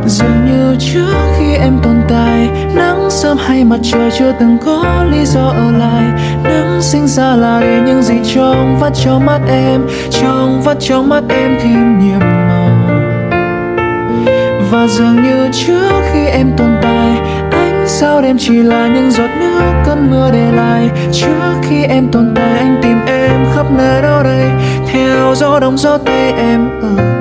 Dường như trước khi em tồn tại, nắng sớm hay mặt trời chưa từng có lý do ở lại. Nắng sinh ra là để những gì trong vắt trong mắt em, trong vắt trong mắt em thêm nhiệm màu. Và dường như trước khi em tồn tại, ánh sao đêm chỉ là những giọt nước cơn mưa để lại. Trước khi em tồn tại, anh tìm em khắp nơi đâu đây, theo gió đông gió tây em ở